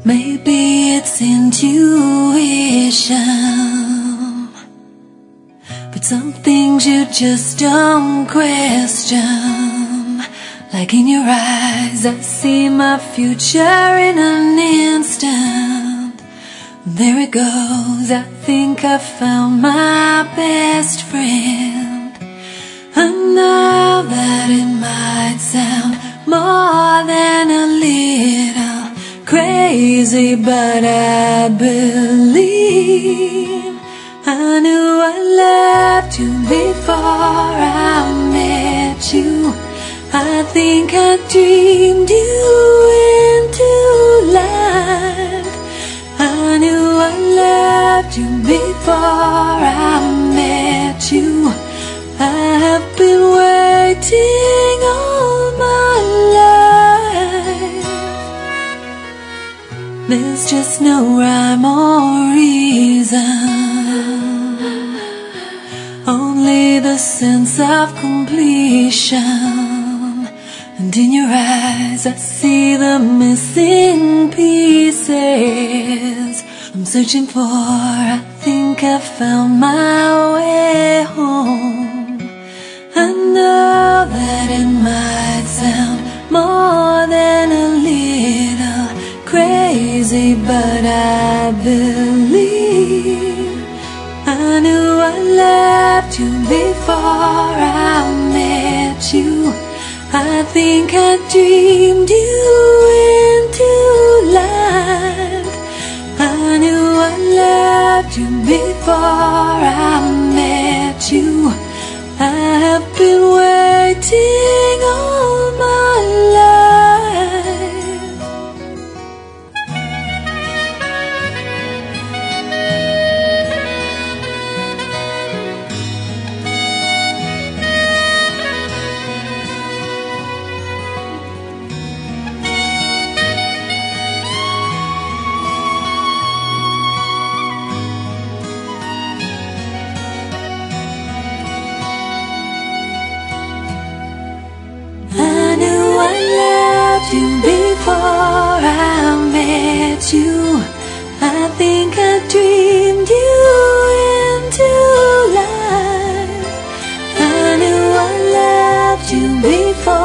Maybe it's intuition, but some things you just don't question. Like in your eyes, I see my future in an instant. There it goes, I think I found my best friend. And now that it might sound more than a little crazy, but I believe I knew I loved you before I met you. I think I dreamed you into life. I knew I loved you before I met you. I have been waiting all my life. There's just no rhyme or reason, only the sense of completion. And in your eyes I see the missing pieces I'm searching for. I think I found my way home. I know that it might sound more than a little crazy, but I believe I knew I loved you before I met you. I think I dreamed you into life. I knew I loved you before I met you. I have been waiting all my life. You before I met you. I think I dreamed you into life. I knew I loved you before